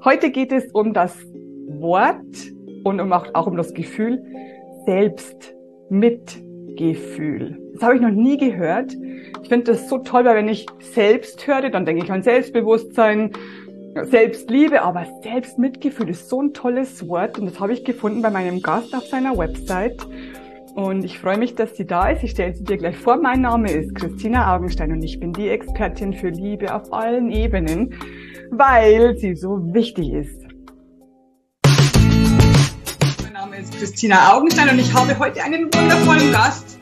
Heute geht es um das Wort und auch um das Gefühl Selbstmitgefühl. Das habe ich noch nie gehört. Ich finde das so toll, weil wenn ich selbst höre, dann denke ich an Selbstbewusstsein, Selbstliebe, aber Selbstmitgefühl ist so ein tolles Wort und das habe ich gefunden bei meinem Gast auf seiner Website. Und ich freue mich, dass sie da ist. Ich stelle sie dir gleich vor. Mein Name ist Christina Augenstein und ich bin die Expertin für Liebe auf allen Ebenen, weil sie so wichtig ist. Mein Name ist Christina Augenstein und ich habe heute einen wundervollen Gast.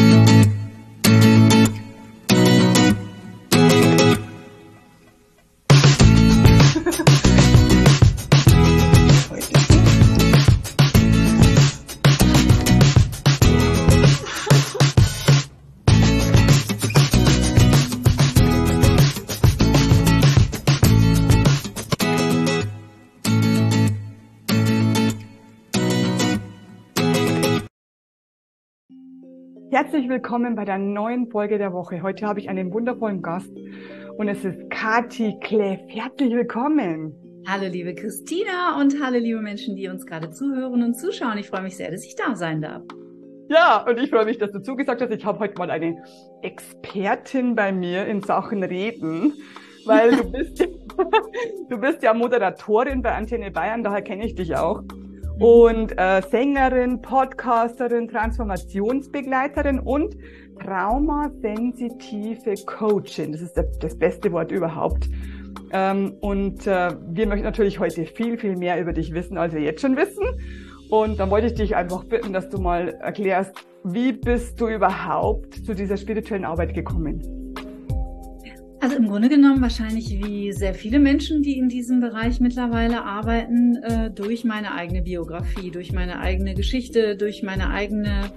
Herzlich willkommen bei der neuen Folge der Woche. Heute habe ich einen wundervollen Gast und es ist Kati Kleff. Herzlich willkommen. Hallo liebe Christina und hallo liebe Menschen, die uns gerade zuhören und zuschauen. Ich freue mich sehr, dass ich da sein darf. Ja, und ich freue mich, dass du zugesagt hast. Ich habe heute mal eine Expertin bei mir in Sachen Reden, weil du bist ja Moderatorin bei Antenne Bayern, daher kenne ich dich auch. Und Sängerin, Podcasterin, Transformationsbegleiterin und traumasensitive Coachin. Das ist das beste Wort überhaupt. Wir möchten natürlich heute viel, viel mehr über dich wissen, als wir jetzt schon wissen. Und dann wollte ich dich einfach bitten, dass du mal erklärst, wie bist du überhaupt zu dieser spirituellen Arbeit gekommen? Also im Grunde genommen wahrscheinlich wie sehr viele Menschen, die in diesem Bereich mittlerweile arbeiten, durch meine eigene Biografie, durch meine eigene Geschichte, durch meine eigene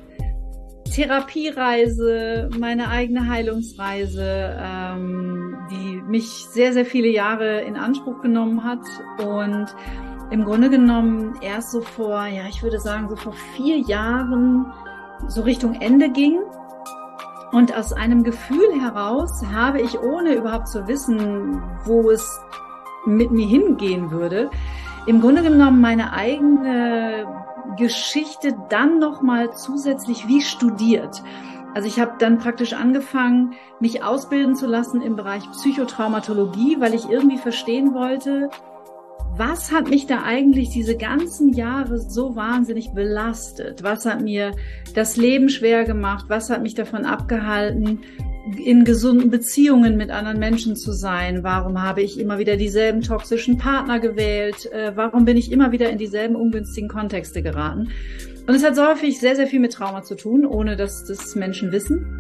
Therapiereise, meine eigene Heilungsreise, die mich sehr, sehr viele Jahre in Anspruch genommen hat und im Grunde genommen erst so vor, ich würde sagen, so vor 4 Jahren so Richtung Ende ging. Und aus einem Gefühl heraus habe ich, ohne überhaupt zu wissen, wo es mit mir hingehen würde, im Grunde genommen meine eigene Geschichte dann nochmal zusätzlich wie studiert. Also ich habe dann praktisch angefangen, mich ausbilden zu lassen im Bereich Psychotraumatologie, weil ich irgendwie verstehen wollte, was hat mich da eigentlich diese ganzen Jahre so wahnsinnig belastet? Was hat mir das Leben schwer gemacht? Was hat mich davon abgehalten, in gesunden Beziehungen mit anderen Menschen zu sein? Warum habe ich immer wieder dieselben toxischen Partner gewählt? Warum bin ich immer wieder in dieselben ungünstigen Kontexte geraten? Und es hat so häufig sehr, sehr viel mit Trauma zu tun, ohne dass das Menschen wissen.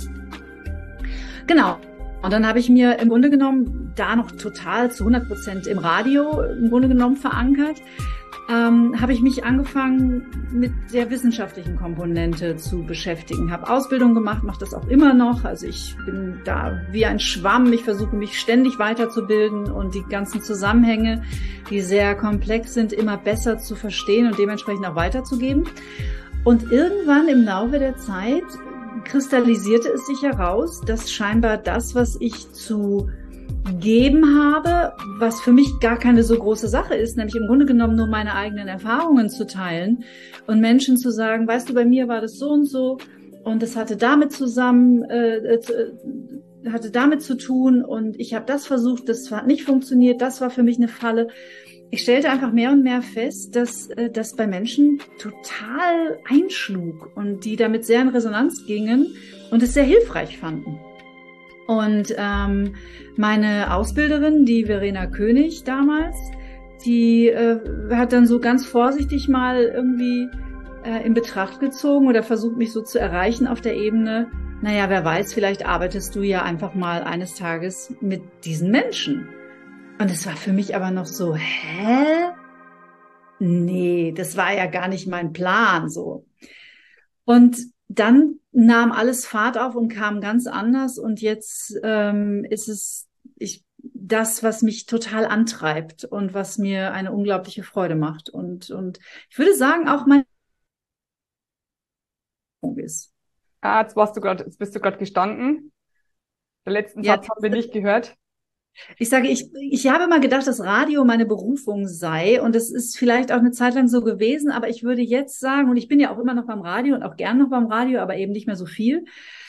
Genau. Und dann habe ich mir im Grunde genommen da noch total zu 100% im Radio im Grunde genommen verankert, habe ich mich angefangen mit der wissenschaftlichen Komponente zu beschäftigen. Habe Ausbildung gemacht, mache das auch immer noch. Also ich bin da wie ein Schwamm. Ich versuche mich ständig weiterzubilden und die ganzen Zusammenhänge, die sehr komplex sind, immer besser zu verstehen und dementsprechend auch weiterzugeben. Und irgendwann im Laufe der Zeit kristallisierte es sich heraus, dass scheinbar das, was ich zu geben habe, was für mich gar keine so große Sache ist, nämlich im Grunde genommen nur meine eigenen Erfahrungen zu teilen und Menschen zu sagen, weißt du, bei mir war das so und das hatte damit damit zu tun und ich habe das versucht, das hat nicht funktioniert, das war für mich eine Falle. Ich stellte einfach mehr und mehr fest, dass das bei Menschen total einschlug und die damit sehr in Resonanz gingen und es sehr hilfreich fanden. Und meine Ausbilderin, die Verena König damals, die hat dann so ganz vorsichtig mal irgendwie in Betracht gezogen oder versucht, mich so zu erreichen auf der Ebene, naja, wer weiß, vielleicht arbeitest du ja einfach mal eines Tages mit diesen Menschen. Und es war für mich aber noch so, nee, das war ja gar nicht mein Plan, so. Und dann nahm alles Fahrt auf und kam ganz anders. Und jetzt ist es das, was mich total antreibt und was mir eine unglaubliche Freude macht. Und ich würde sagen, auch mein ist. Jetzt bist du gerade gestanden. Den letzten Satz haben wir nicht gehört. Ich sage, ich habe mal gedacht, dass Radio meine Berufung sei und es ist vielleicht auch eine Zeit lang so gewesen, aber ich würde jetzt sagen, und ich bin ja auch immer noch beim Radio und auch gern noch beim Radio, aber eben nicht mehr so viel,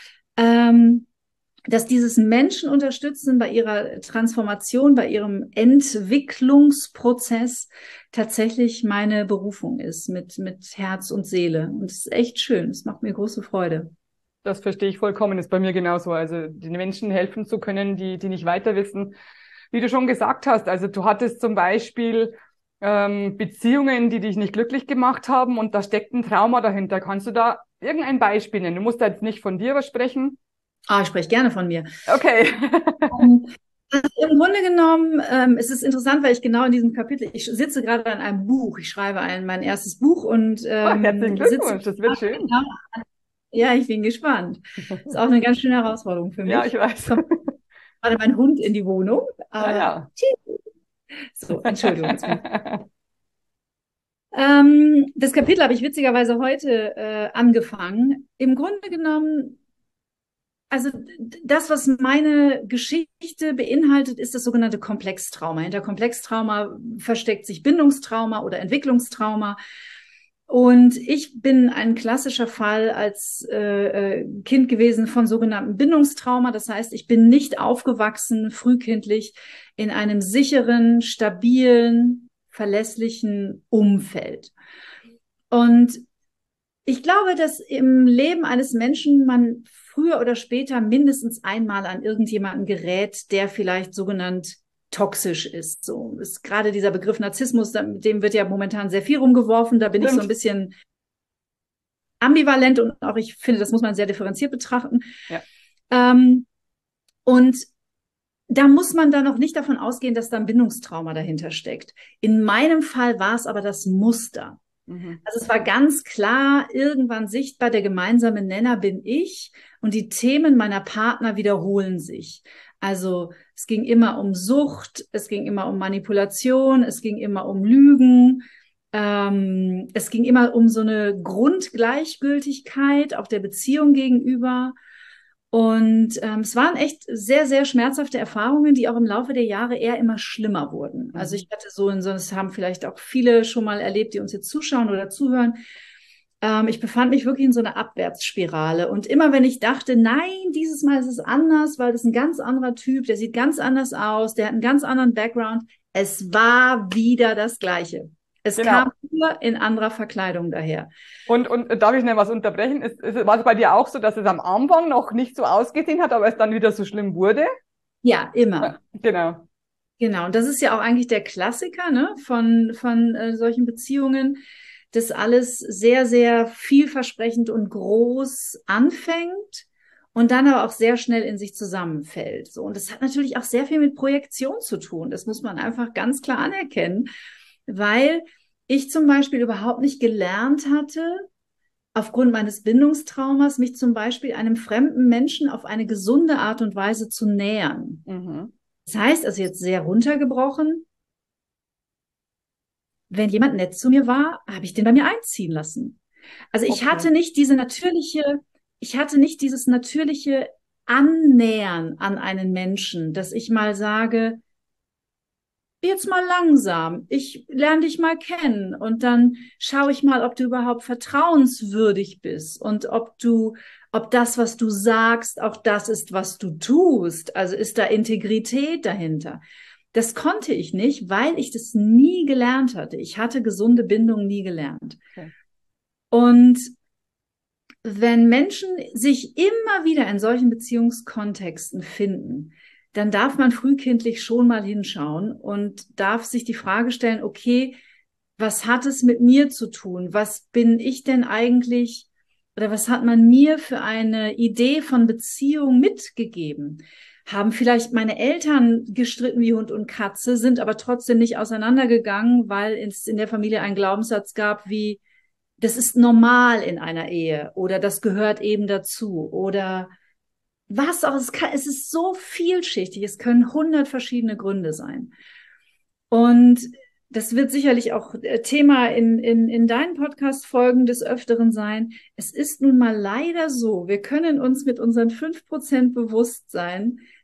dass dieses Menschen unterstützen bei ihrer Transformation, bei ihrem Entwicklungsprozess tatsächlich meine Berufung ist, mit Herz und Seele. Und es ist echt schön. Es macht mir große Freude. Das verstehe ich vollkommen, ist bei mir genauso. Also den Menschen helfen zu können, die nicht weiter wissen. Wie du schon gesagt hast, also du hattest zum Beispiel Beziehungen, die dich nicht glücklich gemacht haben und da steckt ein Trauma dahinter. Kannst du da irgendein Beispiel nennen? Du musst da jetzt nicht von dir was sprechen. Ich spreche gerne von mir. Okay. Also im Grunde genommen, es ist interessant, weil ich genau in diesem Kapitel, ich sitze gerade an einem Buch, ich schreibe mein erstes Buch und Herzlichen Glückwunsch, das wird schön. Genau, ja, ich bin gespannt. Ist auch eine ganz schöne Herausforderung für mich. Ja, ich weiß. Kommt gerade mein Hund in die Wohnung. Ja. So, Entschuldigung. Das Kapitel habe ich witzigerweise heute angefangen. Im Grunde genommen, also das, was meine Geschichte beinhaltet, ist das sogenannte Komplextrauma. Hinter Komplextrauma versteckt sich Bindungstrauma oder Entwicklungstrauma. Und ich bin ein klassischer Fall als Kind gewesen von sogenanntem Bindungstrauma. Das heißt, ich bin nicht aufgewachsen, frühkindlich, in einem sicheren, stabilen, verlässlichen Umfeld. Und ich glaube, dass im Leben eines Menschen man früher oder später mindestens einmal an irgendjemanden gerät, der vielleicht sogenannt toxisch ist. So ist gerade dieser Begriff Narzissmus, mit dem wird ja momentan sehr viel rumgeworfen. Da bin ich so ein bisschen ambivalent und auch ich finde, das muss man sehr differenziert betrachten. Ja. Und da muss man dann noch nicht davon ausgehen, dass da ein Bindungstrauma dahinter steckt. In meinem Fall war es aber das Muster. Also es war ganz klar, irgendwann sichtbar, der gemeinsame Nenner bin ich und die Themen meiner Partner wiederholen sich. Also es ging immer um Sucht, es ging immer um Manipulation, es ging immer um Lügen, es ging immer um so eine Grundgleichgültigkeit auch der Beziehung gegenüber. Und es waren echt sehr, sehr schmerzhafte Erfahrungen, die auch im Laufe der Jahre eher immer schlimmer wurden. Also ich hatte das haben vielleicht auch viele schon mal erlebt, die uns jetzt zuschauen oder zuhören. Ich befand mich wirklich in so einer Abwärtsspirale. Und immer wenn ich dachte, nein, dieses Mal ist es anders, weil das ist ein ganz anderer Typ, der sieht ganz anders aus, der hat einen ganz anderen Background. Es war wieder das Gleiche. Es kam nur in anderer Verkleidung daher. Und darf ich noch was unterbrechen? War es bei dir auch so, dass es am Anfang noch nicht so ausgesehen hat, aber es dann wieder so schlimm wurde? Ja, immer. Ja, genau. Genau. Und das ist ja auch eigentlich der Klassiker, ne, von solchen Beziehungen, dass alles sehr, sehr vielversprechend und groß anfängt und dann aber auch sehr schnell in sich zusammenfällt. So. Und das hat natürlich auch sehr viel mit Projektion zu tun. Das muss man einfach ganz klar anerkennen, weil ich zum Beispiel überhaupt nicht gelernt hatte, aufgrund meines Bindungstraumas, mich zum Beispiel einem fremden Menschen auf eine gesunde Art und Weise zu nähern. Das heißt, also jetzt sehr runtergebrochen, wenn jemand nett zu mir war, habe ich den bei mir einziehen lassen. Also ich hatte nicht dieses natürliche Annähern an einen Menschen, dass ich mal sage, jetzt mal langsam, ich lerne dich mal kennen und dann schaue ich mal, ob du überhaupt vertrauenswürdig bist und ob das, was du sagst, auch das ist, was du tust. Also ist da Integrität dahinter. Das konnte ich nicht, weil ich das nie gelernt hatte. Ich hatte gesunde Bindungen nie gelernt. Okay. Und wenn Menschen sich immer wieder in solchen Beziehungskontexten finden, dann darf man frühkindlich schon mal hinschauen und darf sich die Frage stellen, okay, was hat es mit mir zu tun? Was bin ich denn eigentlich oder was hat man mir für eine Idee von Beziehung mitgegeben? Haben vielleicht meine Eltern gestritten wie Hund und Katze, sind aber trotzdem nicht auseinandergegangen, weil es in der Familie einen Glaubenssatz gab wie, das ist normal in einer Ehe oder das gehört eben dazu oder was auch, es ist so vielschichtig, es können 100 verschiedene Gründe sein. Und das wird sicherlich auch Thema in deinen Podcast-Folgen des Öfteren sein. Es ist nun mal leider so, wir können uns mit unseren 5% bewusst sein,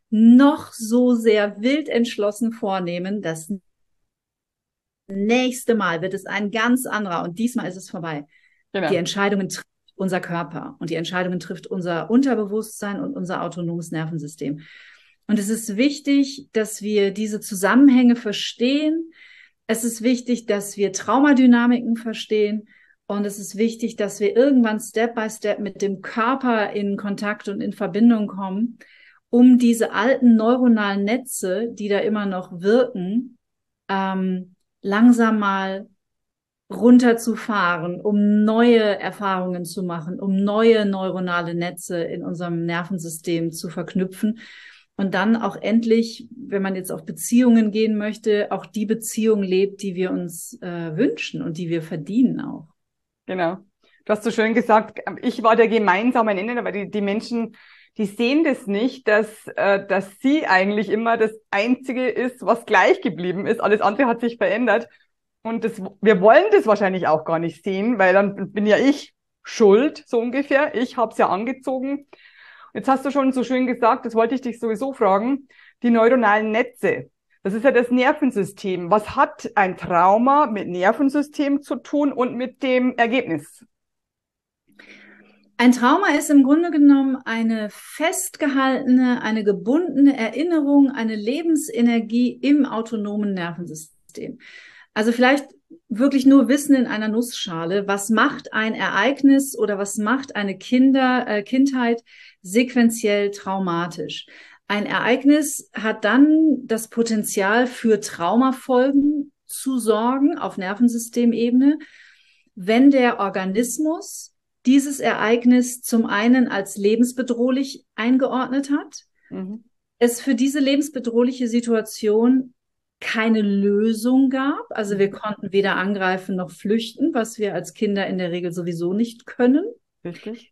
noch so sehr wild entschlossen vornehmen, das nächste Mal wird es ein ganz anderer und diesmal ist es vorbei. Genau. Die Entscheidungen trifft unser Körper und die Entscheidungen trifft unser Unterbewusstsein und unser autonomes Nervensystem. Und es ist wichtig, dass wir diese Zusammenhänge verstehen. Es ist wichtig, dass wir Traumadynamiken verstehen. Und es ist wichtig, dass wir irgendwann Step by Step mit dem Körper in Kontakt und in Verbindung kommen, um diese alten neuronalen Netze, die da immer noch wirken, langsam mal runterzufahren, um neue Erfahrungen zu machen, um neue neuronale Netze in unserem Nervensystem zu verknüpfen und dann auch endlich, wenn man jetzt auf Beziehungen gehen möchte, auch die Beziehung lebt, die wir uns wünschen und die wir verdienen auch. Genau. Du hast so schön gesagt, ich war der gemeinsame Nenner, weil die Menschen, die sehen das nicht, dass sie eigentlich immer das Einzige ist, was gleich geblieben ist. Alles andere hat sich verändert. Und wir wollen das wahrscheinlich auch gar nicht sehen, weil dann bin ja ich schuld, so ungefähr. Ich habe es ja angezogen. Jetzt hast du schon so schön gesagt, das wollte ich dich sowieso fragen, die neuronalen Netze. Das ist ja das Nervensystem. Was hat ein Trauma mit Nervensystem zu tun und mit dem Ergebnis? Ein Trauma ist im Grunde genommen eine festgehaltene, eine gebundene Erinnerung, eine Lebensenergie im autonomen Nervensystem. Also vielleicht wirklich nur Wissen in einer Nussschale. Was macht ein Ereignis oder was macht eine Kindheit sequenziell traumatisch? Ein Ereignis hat dann das Potenzial für Traumafolgen zu sorgen auf Nervensystemebene, wenn der Organismus dieses Ereignis zum einen als lebensbedrohlich eingeordnet hat, es für diese lebensbedrohliche Situation keine Lösung gab. Also wir konnten weder angreifen noch flüchten, was wir als Kinder in der Regel sowieso nicht können. Richtig.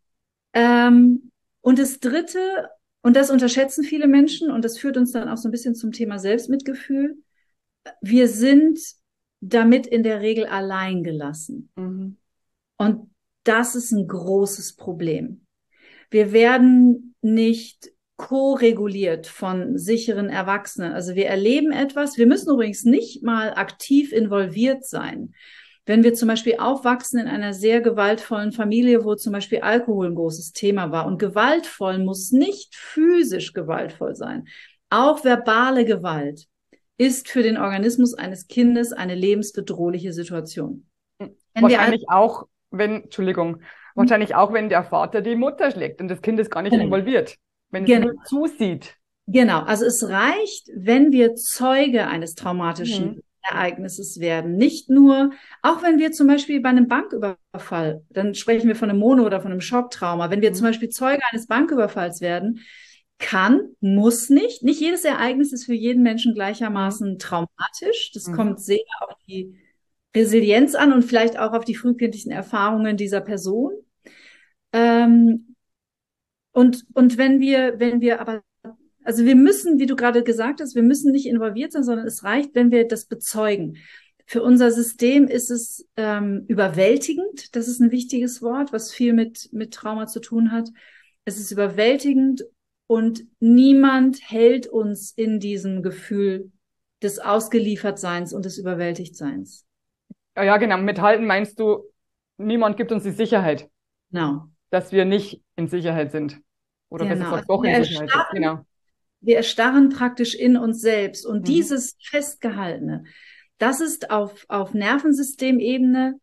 Und das Dritte, und das unterschätzen viele Menschen, und das führt uns dann auch so ein bisschen zum Thema Selbstmitgefühl, wir sind damit in der Regel allein gelassen. Und das ist ein großes Problem. Wir werden nicht ko-reguliert von sicheren Erwachsenen. Also wir erleben etwas. Wir müssen übrigens nicht mal aktiv involviert sein. Wenn wir zum Beispiel aufwachsen in einer sehr gewaltvollen Familie, wo zum Beispiel Alkohol ein großes Thema war. Und gewaltvoll muss nicht physisch gewaltvoll sein. Auch verbale Gewalt ist für den Organismus eines Kindes eine lebensbedrohliche Situation. Wahrscheinlich auch, wahrscheinlich auch, wenn der Vater die Mutter schlägt und das Kind ist gar nicht involviert, wenn es nur zusieht. Genau, also es reicht, wenn wir Zeuge eines traumatischen Ereignisses werden. Nicht nur, auch wenn wir zum Beispiel bei einem Banküberfall, dann sprechen wir von einem Mono- oder von einem Schocktrauma, wenn wir zum Beispiel Zeuge eines Banküberfalls werden, muss nicht jedes Ereignis ist für jeden Menschen gleichermaßen traumatisch. Das kommt sehr auf die Resilienz an und vielleicht auch auf die frühkindlichen Erfahrungen dieser Person. Und wenn wir aber, also wir müssen, wie du gerade gesagt hast, wir müssen nicht involviert sein, sondern es reicht, wenn wir das bezeugen. Für unser System ist es überwältigend. Das ist ein wichtiges Wort, was viel mit Trauma zu tun hat. Es ist überwältigend und niemand hält uns in diesem Gefühl des Ausgeliefertseins und des Überwältigtseins. Ja, genau. Mithalten meinst du, niemand gibt uns die Sicherheit. Genau. Dass wir nicht in Sicherheit sind. Oder besser gesagt, doch in Sicherheit sind. Genau. Wir erstarren praktisch in uns selbst. Und dieses Festgehaltene, das ist auf Nervensystemebene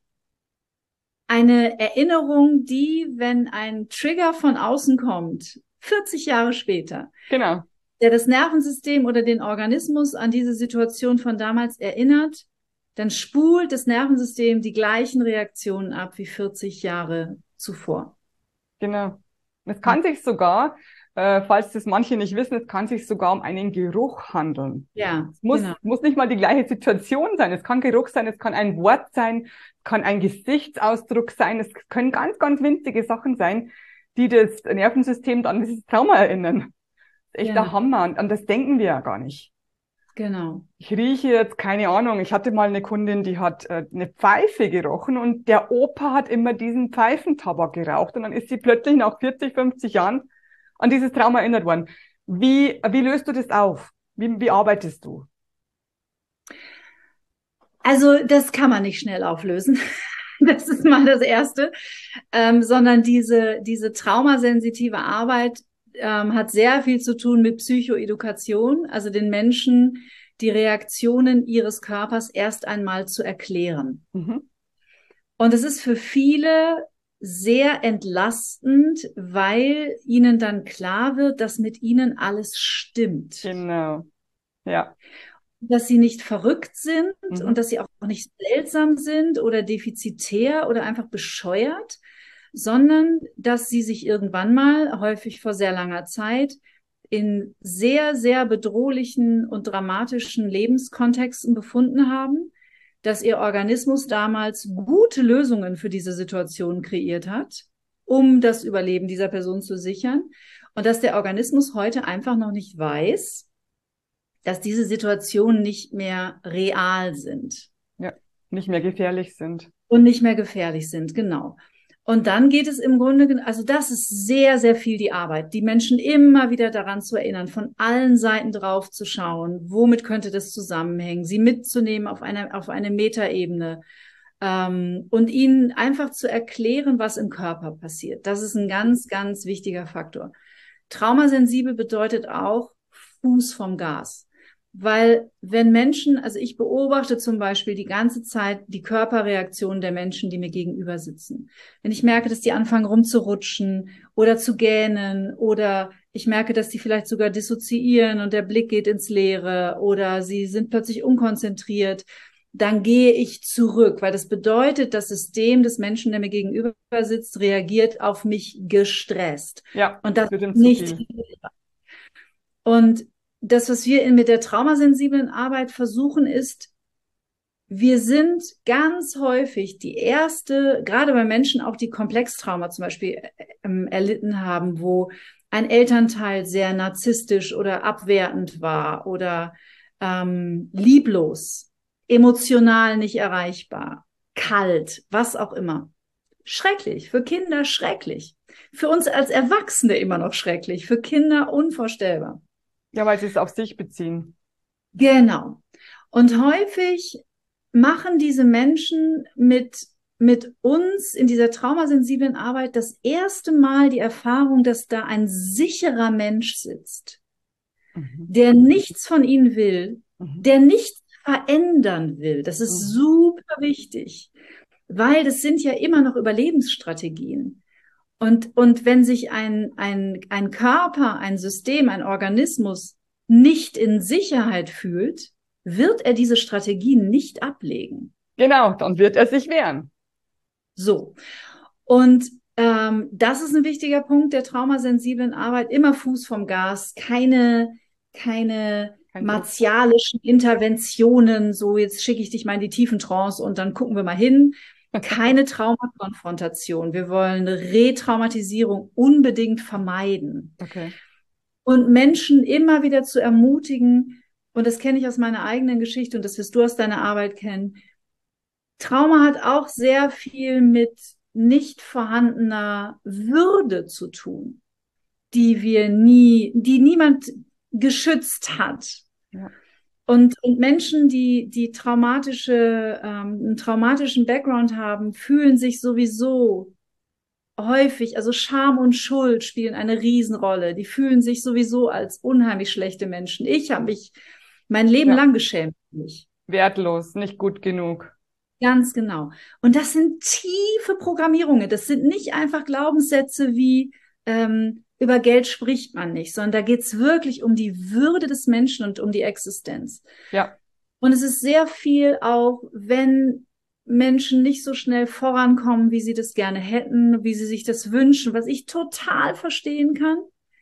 eine Erinnerung, die, wenn ein Trigger von außen kommt, 40 Jahre später, genau, der das Nervensystem oder den Organismus an diese Situation von damals erinnert, dann spult das Nervensystem die gleichen Reaktionen ab wie 40 Jahre zuvor. Genau. Es kann sich sogar, falls das manche nicht wissen, es kann sich sogar um einen Geruch handeln. Ja, es muss nicht mal die gleiche Situation sein. Es kann Geruch sein, es kann ein Wort sein, es kann ein Gesichtsausdruck sein. Es können ganz, ganz winzige Sachen sein, die das Nervensystem an dieses Trauma erinnern. Das ist echt der Hammer. Und an das denken wir ja gar nicht. Genau. Ich rieche jetzt, keine Ahnung, ich hatte mal eine Kundin, die hat eine Pfeife gerochen und der Opa hat immer diesen Pfeifentabak geraucht und dann ist sie plötzlich nach 40, 50 Jahren an dieses Trauma erinnert worden. Wie löst du das auf? Wie arbeitest du? Also das kann man nicht schnell auflösen. Das ist mal das Erste. Sondern diese traumasensitive Arbeit hat sehr viel zu tun mit Psychoedukation, also den Menschen die Reaktionen ihres Körpers erst einmal zu erklären. Mhm. Und es ist für viele sehr entlastend, weil ihnen dann klar wird, dass mit ihnen alles stimmt. Genau. Ja. Dass sie nicht verrückt sind Mhm. und dass sie auch nicht seltsam sind oder defizitär oder einfach bescheuert, sondern dass sie sich irgendwann mal, häufig vor sehr langer Zeit, in sehr, sehr bedrohlichen und dramatischen Lebenskontexten befunden haben, dass ihr Organismus damals gute Lösungen für diese Situation kreiert hat, um das Überleben dieser Person zu sichern, und dass der Organismus heute einfach noch nicht weiß, dass diese Situationen nicht mehr real sind. Ja, nicht mehr gefährlich sind. Und nicht mehr gefährlich sind, genau. Und dann geht es im Grunde, also das ist sehr, sehr viel die Arbeit, die Menschen immer wieder daran zu erinnern, von allen Seiten drauf zu schauen, womit könnte das zusammenhängen, sie mitzunehmen auf eine Metaebene, und ihnen einfach zu erklären, was im Körper passiert. Das ist ein ganz, ganz wichtiger Faktor. Traumasensibel bedeutet auch Fuß vom Gas. Weil wenn Menschen, also ich beobachte zum Beispiel die ganze Zeit die Körperreaktionen der Menschen, die mir gegenüber sitzen. Wenn ich merke, dass die anfangen rumzurutschen oder zu gähnen, oder ich merke, dass die vielleicht sogar dissoziieren und der Blick geht ins Leere oder sie sind plötzlich unkonzentriert, dann gehe ich zurück, weil das bedeutet, das System des Menschen, der mir gegenüber sitzt, reagiert auf mich gestresst. Ja, und das wird ihm ist zu nicht. viel. Und das, was wir mit der traumasensiblen Arbeit versuchen, ist, wir sind ganz häufig die erste, gerade bei Menschen auch, die Komplextrauma zum Beispiel erlitten haben, wo ein Elternteil sehr narzisstisch oder abwertend war oder lieblos, emotional nicht erreichbar, kalt, was auch immer. Schrecklich, für Kinder schrecklich, für uns als Erwachsene immer noch schrecklich, für Kinder unvorstellbar. Ja, weil sie es auf sich beziehen. Genau. Und häufig machen diese Menschen mit uns in dieser traumasensiblen Arbeit das erste Mal die Erfahrung, dass da ein sicherer Mensch sitzt, der nichts von ihnen will, der nichts verändern will. Das ist super wichtig, weil das sind ja immer noch Überlebensstrategien. Und wenn sich ein Körper, ein System, ein Organismus nicht in Sicherheit fühlt, wird er diese Strategien nicht ablegen. Genau, dann wird er sich wehren. So. Und das ist ein wichtiger Punkt der traumasensiblen Arbeit. Immer Fuß vom Gas, keine martialischen Interventionen, so jetzt schicke ich dich mal in die tiefen Trance und dann gucken wir mal hin. Keine Traumakonfrontation. Wir wollen Retraumatisierung unbedingt vermeiden. Okay. Und Menschen immer wieder zu ermutigen, und das kenne ich aus meiner eigenen Geschichte und das wirst du aus deiner Arbeit kennen. Trauma hat auch sehr viel mit nicht vorhandener Würde zu tun, die niemand geschützt hat. Ja. Und Menschen, die einen traumatischen Background haben, fühlen sich sowieso häufig, also Scham und Schuld spielen eine Riesenrolle. Die fühlen sich sowieso als unheimlich schlechte Menschen. Ich habe mich mein Leben lang geschämt für mich. Wertlos, nicht gut genug. Ganz genau. Und das sind tiefe Programmierungen. Das sind nicht einfach Glaubenssätze wie über Geld spricht man nicht, sondern da geht es wirklich um die Würde des Menschen und um die Existenz. Ja. Und es ist sehr viel auch, wenn Menschen nicht so schnell vorankommen, wie sie das gerne hätten, wie sie sich das wünschen, was ich total verstehen kann,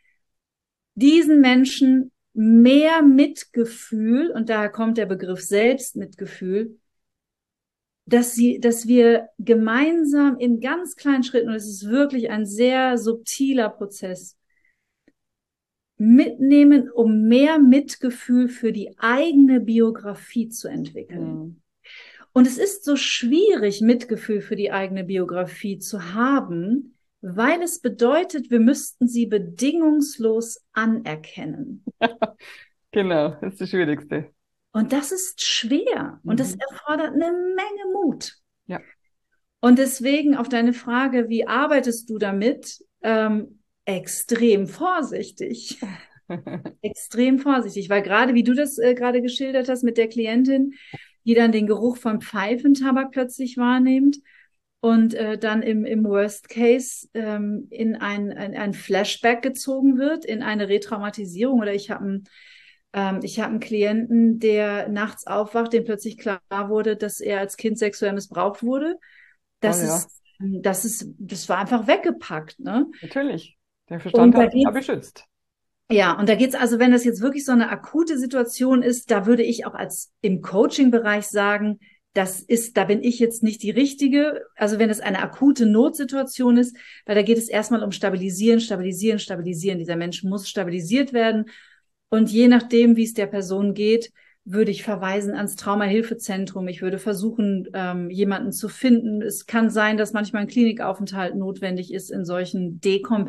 diesen Menschen mehr Mitgefühl, und daher kommt der Begriff Selbstmitgefühl, dass wir gemeinsam in ganz kleinen Schritten, und es ist wirklich ein sehr subtiler Prozess, mitnehmen, um mehr Mitgefühl für die eigene Biografie zu entwickeln. Und es ist so schwierig, Mitgefühl für die eigene Biografie zu haben, weil es bedeutet, wir müssten sie bedingungslos anerkennen. Genau, das ist das Schwierigste. Und das ist schwer und das erfordert eine Menge Mut. Ja. Und deswegen auf deine Frage, wie arbeitest du damit? Extrem vorsichtig. Extrem vorsichtig, weil gerade wie du das gerade geschildert hast mit der Klientin, die dann den Geruch von Pfeifentabak plötzlich wahrnimmt und dann im Worst Case in ein Flashback gezogen wird, in eine Retraumatisierung. Oder ich habe einen Klienten, der nachts aufwacht, dem plötzlich klar wurde, dass er als Kind sexuell missbraucht wurde. Das war einfach weggepackt, ne? Natürlich. Der Verstand hat sich ja beschützt. Ja, und da geht's also, wenn das jetzt wirklich so eine akute Situation ist, da würde ich auch als im Coaching-Bereich sagen, da bin ich jetzt nicht die Richtige. Also wenn es eine akute Notsituation ist, weil da geht es erstmal um Stabilisieren, Stabilisieren, Stabilisieren. Dieser Mensch muss stabilisiert werden. Und je nachdem, wie es der Person geht, würde ich verweisen ans Traumahilfezentrum. Ich würde versuchen, jemanden zu finden. Es kann sein, dass manchmal ein Klinikaufenthalt notwendig ist in solchen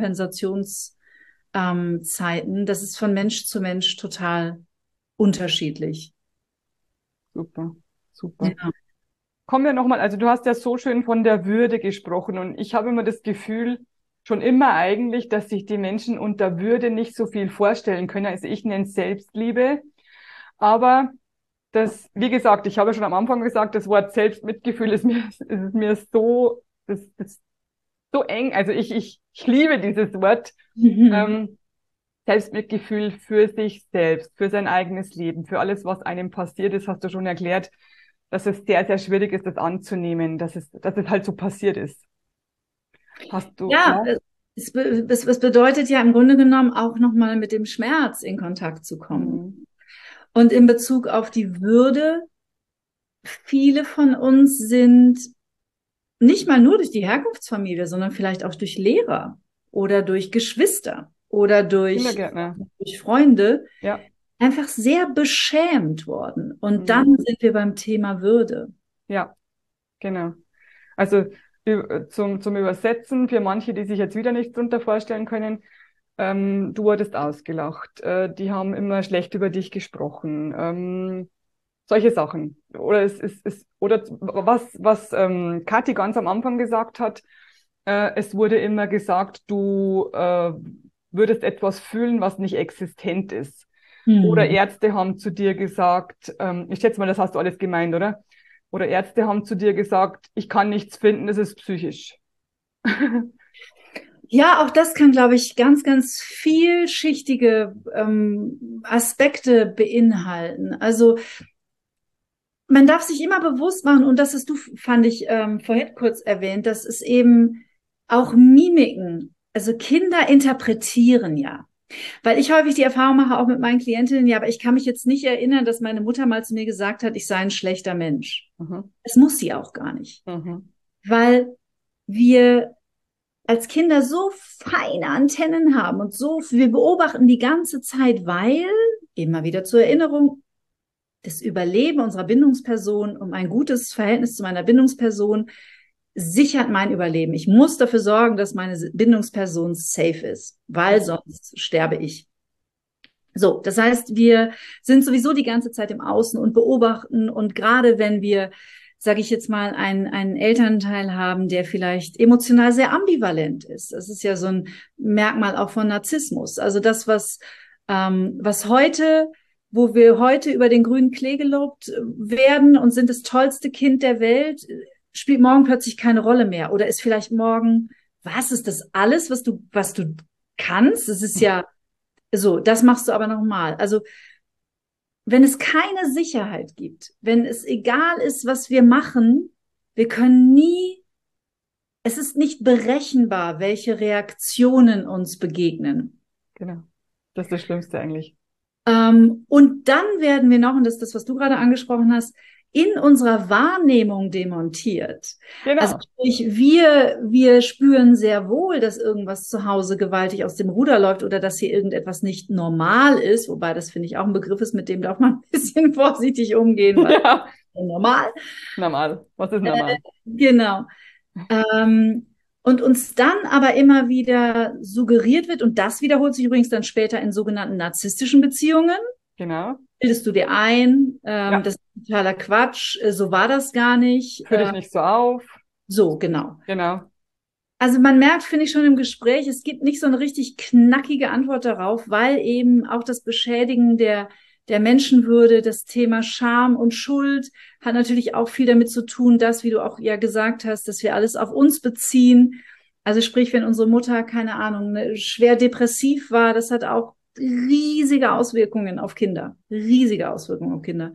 Dekompensationszeiten. Das ist von Mensch zu Mensch total unterschiedlich. Super, super. Ja. Kommen wir nochmal, also du hast ja so schön von der Würde gesprochen und ich habe immer das Gefühl, schon immer eigentlich, dass sich die Menschen unter Würde nicht so viel vorstellen können. Also ich nenne es Selbstliebe. Aber das, wie gesagt, ich habe schon am Anfang gesagt, das Wort Selbstmitgefühl ist mir so, das so eng. Also ich liebe dieses Wort. Selbstmitgefühl für sich selbst, für sein eigenes Leben, für alles, was einem passiert ist, hast du schon erklärt, dass es sehr, sehr schwierig ist, das anzunehmen, dass es halt so passiert ist. Hast du, ja, es bedeutet ja im Grunde genommen auch nochmal mit dem Schmerz in Kontakt zu kommen. Und in Bezug auf die Würde, viele von uns sind nicht mal nur durch die Herkunftsfamilie, sondern vielleicht auch durch Lehrer oder durch Geschwister oder durch Freunde einfach sehr beschämt worden. Und dann sind wir beim Thema Würde. Ja, genau. Also zum Übersetzen, für manche, die sich jetzt wieder nichts drunter vorstellen können, du wurdest ausgelacht, die haben immer schlecht über dich gesprochen, solche Sachen. Oder oder was Kathi ganz am Anfang gesagt hat, es wurde immer gesagt, du würdest etwas fühlen, was nicht existent ist. Oder Ärzte haben zu dir gesagt, ich schätze mal, das hast du alles gemeint, oder? Oder Ärzte haben zu dir gesagt, ich kann nichts finden, es ist psychisch. Ja, auch das kann, glaube ich, ganz, ganz vielschichtige Aspekte beinhalten. Also man darf sich immer bewusst machen, und das hast du, fand ich, vorhin kurz erwähnt, dass es eben auch Mimiken, also Kinder interpretieren ja. Weil ich häufig die Erfahrung mache, auch mit meinen Klientinnen, ja, aber ich kann mich jetzt nicht erinnern, dass meine Mutter mal zu mir gesagt hat, ich sei ein schlechter Mensch. Das muss sie auch gar nicht. Weil wir als Kinder so feine Antennen haben und wir beobachten die ganze Zeit, weil, immer wieder zur Erinnerung, das Überleben unserer Bindungsperson, um ein gutes Verhältnis zu meiner Bindungsperson, sichert mein Überleben. Ich muss dafür sorgen, dass meine Bindungsperson safe ist, weil sonst sterbe ich. So, das heißt, wir sind sowieso die ganze Zeit im Außen und beobachten, und gerade wenn wir, sage ich jetzt mal, einen Elternteil haben, der vielleicht emotional sehr ambivalent ist. Das ist ja so ein Merkmal auch von Narzissmus. Also das, was heute, wo wir heute über den grünen Klee gelobt werden und sind das tollste Kind der Welt, spielt morgen plötzlich keine Rolle mehr. Oder ist vielleicht morgen, was ist das alles, was du kannst? Das ist ja so, das machst du aber nochmal. Also wenn es keine Sicherheit gibt, wenn es egal ist, was wir machen, wir können nie, es ist nicht berechenbar, welche Reaktionen uns begegnen. Genau, das ist das Schlimmste eigentlich. Und dann werden wir noch, und das ist das, was du gerade angesprochen hast, in unserer Wahrnehmung demontiert. Genau. Also wir spüren sehr wohl, dass irgendwas zu Hause gewaltig aus dem Ruder läuft oder dass hier irgendetwas nicht normal ist, wobei das, finde ich, auch ein Begriff ist, mit dem darf man ein bisschen vorsichtig umgehen. Weil normal. Normal. Was ist normal? Genau. Und Und uns dann aber immer wieder suggeriert wird, und das wiederholt sich übrigens dann später in sogenannten narzisstischen Beziehungen. Genau. Bildest du dir ein, Ja. das ist totaler Quatsch, so war das gar nicht. Führ dich nicht so auf. So, genau. Genau. Also man merkt, finde ich schon im Gespräch, es gibt nicht so eine richtig knackige Antwort darauf, weil eben auch das Beschädigen der Menschenwürde, das Thema Scham und Schuld hat natürlich auch viel damit zu tun, dass, wie du auch ja gesagt hast, dass wir alles auf uns beziehen. Also sprich, wenn unsere Mutter, keine Ahnung, schwer depressiv war, das hat auch riesige Auswirkungen auf Kinder. Riesige Auswirkungen auf Kinder.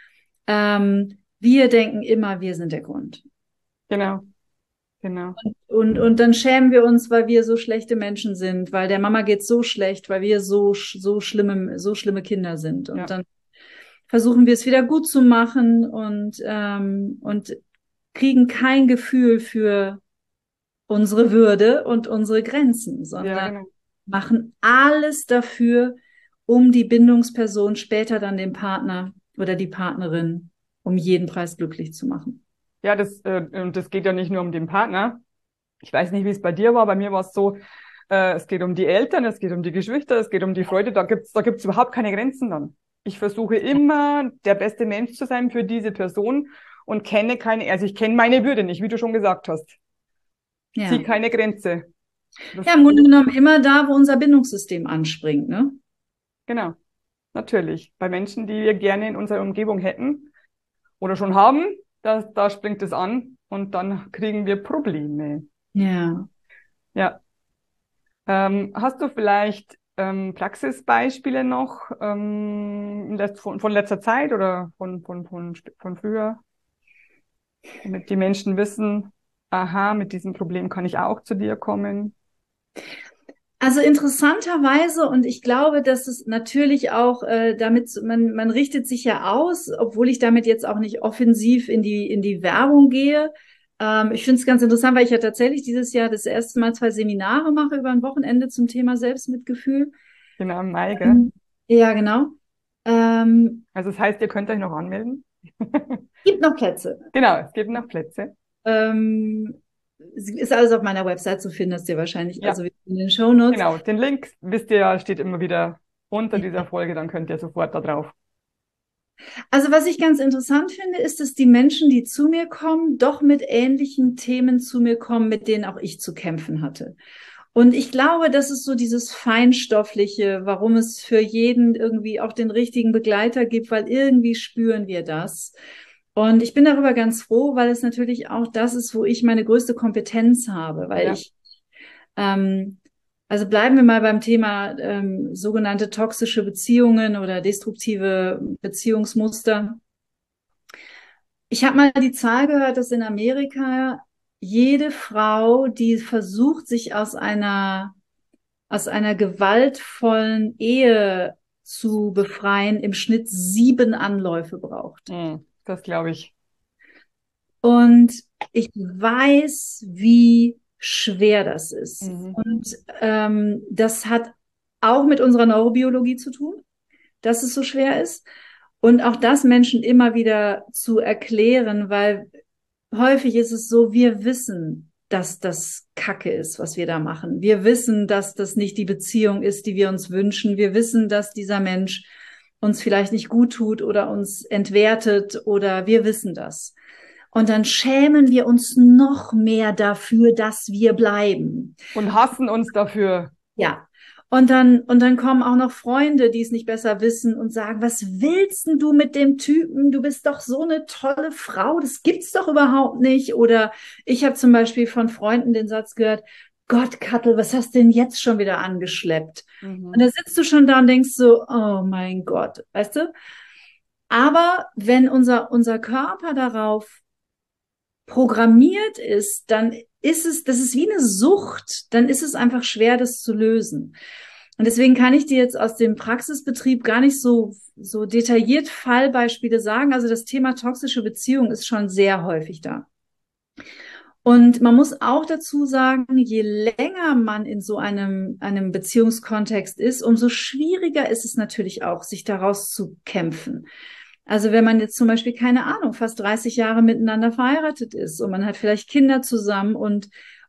Wir denken immer, wir sind der Grund. Genau. Genau. Und dann schämen wir uns, weil wir so schlechte Menschen sind, weil der Mama geht's so schlecht, weil wir so schlimme Kinder sind. Und dann versuchen wir es wieder gut zu machen und kriegen kein Gefühl für unsere Würde und unsere Grenzen, sondern machen alles dafür, um die Bindungsperson, später dann den Partner oder die Partnerin, um jeden Preis glücklich zu machen. Ja, und das geht ja nicht nur um den Partner. Ich weiß nicht, wie es bei dir war. Bei mir war es so, es geht um die Eltern, es geht um die Geschwister, es geht um die Freude. Da gibt's überhaupt keine Grenzen dann. Ich versuche immer, der beste Mensch zu sein für diese Person und kenne also ich kenne meine Würde nicht, wie du schon gesagt hast. Ja. Zieh keine Grenze. Ja, im Grunde genommen immer da, wo unser Bindungssystem anspringt, ne? Genau. Natürlich. Bei Menschen, die wir gerne in unserer Umgebung hätten oder schon haben, da springt es an und dann kriegen wir Probleme. Ja. Ja. Hast du vielleicht Praxisbeispiele noch von letzter Zeit oder von früher, damit die Menschen wissen, aha, mit diesem Problem kann ich auch zu dir kommen? Also interessanterweise, und ich glaube, dass es natürlich auch man richtet sich ja aus, obwohl ich damit jetzt auch nicht offensiv in die Werbung gehe. Ich finde es ganz interessant, weil ich ja tatsächlich dieses Jahr das erste Mal 2 Seminare mache über ein Wochenende zum Thema Selbstmitgefühl. Genau, im Mai, gell? Ja, genau. Also das heißt, ihr könnt euch noch anmelden? Gibt noch Plätze. Genau, es gibt noch Plätze. Ist alles auf meiner Website zu finden, das ihr wahrscheinlich, Ja. also in den Shownotes. Genau, den Link, wisst ihr ja, steht immer wieder unter dieser Folge, dann könnt ihr sofort da drauf. Also was ich ganz interessant finde, ist, dass die Menschen, die zu mir kommen, doch mit ähnlichen Themen zu mir kommen, mit denen auch ich zu kämpfen hatte. Und ich glaube, das ist so dieses Feinstoffliche, warum es für jeden irgendwie auch den richtigen Begleiter gibt, weil irgendwie spüren wir das. Und ich bin darüber ganz froh, weil es natürlich auch das ist, wo ich meine größte Kompetenz habe, weil ich, also bleiben wir mal beim Thema sogenannte toxische Beziehungen oder destruktive Beziehungsmuster. Ich habe mal die Zahl gehört, dass in Amerika jede Frau, die versucht, sich aus einer gewaltvollen Ehe zu befreien, im Schnitt 7 Anläufe braucht. Das glaube ich. Und ich weiß, wie schwer das ist. Und das hat auch mit unserer Neurobiologie zu tun, dass es so schwer ist. Und auch das Menschen immer wieder zu erklären, weil häufig ist es so, wir wissen, dass das Kacke ist, was wir da machen. Wir wissen, dass das nicht die Beziehung ist, die wir uns wünschen. Wir wissen, dass dieser Mensch uns vielleicht nicht gut tut oder uns entwertet oder wir wissen das. Und dann schämen wir uns noch mehr dafür, dass wir bleiben. Und hassen uns dafür. Ja. Und dann kommen auch noch Freunde, die es nicht besser wissen und sagen, was willst denn du mit dem Typen? Du bist doch so eine tolle Frau, das gibt's doch überhaupt nicht. Oder ich habe zum Beispiel von Freunden den Satz gehört, Gott, Kattel, was hast du denn jetzt schon wieder angeschleppt? Und da sitzt du schon da und denkst so, oh mein Gott, weißt du? Aber wenn unser Körper darauf programmiert ist, dann das ist wie eine Sucht, dann ist es einfach schwer, das zu lösen. Und deswegen kann ich dir jetzt aus dem Praxisbetrieb gar nicht so detailliert Fallbeispiele sagen. Also das Thema toxische Beziehung ist schon sehr häufig da. Und man muss auch dazu sagen, je länger man in so einem Beziehungskontext ist, umso schwieriger ist es natürlich auch, sich daraus zu kämpfen. Also wenn man jetzt zum Beispiel, keine Ahnung, fast 30 Jahre miteinander verheiratet ist und man hat vielleicht Kinder zusammen und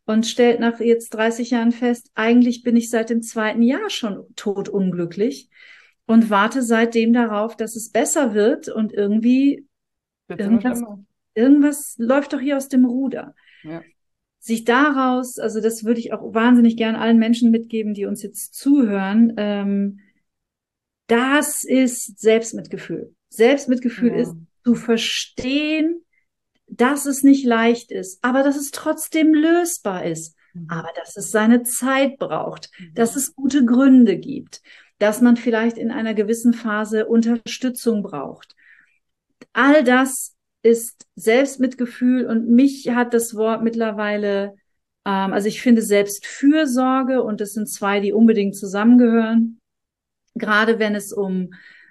und stellt nach jetzt 30 Jahren fest, eigentlich bin ich seit dem 2. Jahr schon totunglücklich und warte seitdem darauf, dass es besser wird und irgendwie irgendwas läuft doch hier aus dem Ruder. Ja. Sich daraus, also das würde ich auch wahnsinnig gern allen Menschen mitgeben, die uns jetzt zuhören, das ist Selbstmitgefühl. Selbstmitgefühl ist zu verstehen, dass es nicht leicht ist, aber dass es trotzdem lösbar ist, aber dass es seine Zeit braucht, dass es gute Gründe gibt, dass man vielleicht in einer gewissen Phase Unterstützung braucht. All das ist Selbstmitgefühl und mich hat das Wort mittlerweile, also ich finde Selbstfürsorge und das sind zwei, die unbedingt zusammengehören, gerade wenn es um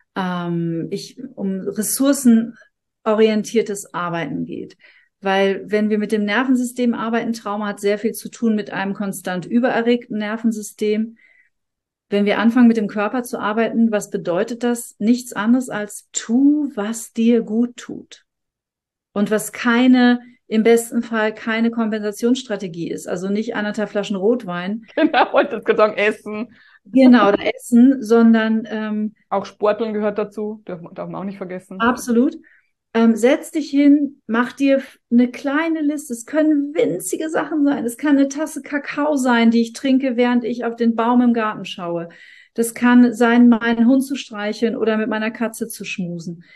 ressourcenorientiertes Arbeiten geht. Weil wenn wir mit dem Nervensystem arbeiten, Trauma hat sehr viel zu tun mit einem konstant übererregten Nervensystem. Wenn wir anfangen, mit dem Körper zu arbeiten, was bedeutet das? Nichts anderes als tu, was dir gut tut. Und was im besten Fall keine Kompensationsstrategie ist. Also nicht 1,5 Flaschen Rotwein. Genau, wollte ich sagen, essen. Genau, oder essen, sondern auch Sporteln gehört dazu, darf man auch nicht vergessen. Absolut. Setz dich hin, mach dir eine kleine Liste. Es können winzige Sachen sein. Es kann eine Tasse Kakao sein, die ich trinke, während ich auf den Baum im Garten schaue. Das kann sein, meinen Hund zu streicheln oder mit meiner Katze zu schmusen.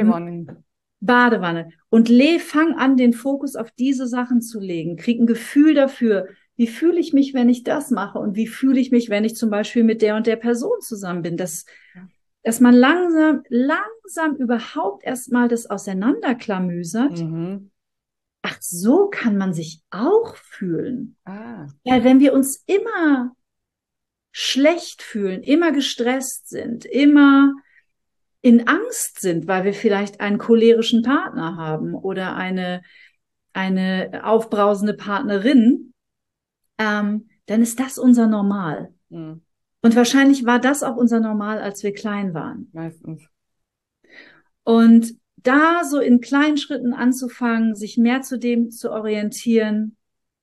Badewanne. Und fang an, den Fokus auf diese Sachen zu legen. Krieg ein Gefühl dafür. Wie fühle ich mich, wenn ich das mache? Und wie fühle ich mich, wenn ich zum Beispiel mit der und der Person zusammen bin? Dass man langsam überhaupt erstmal das auseinanderklamüsert. Ach, so kann man sich auch fühlen. Weil wenn wir uns immer schlecht fühlen, immer gestresst sind, immer in Angst sind, weil wir vielleicht einen cholerischen Partner haben oder eine aufbrausende Partnerin, dann ist das unser Normal. Und wahrscheinlich war das auch unser Normal, als wir klein waren. Meistens. Und da so in kleinen Schritten anzufangen, sich mehr zu dem zu orientieren.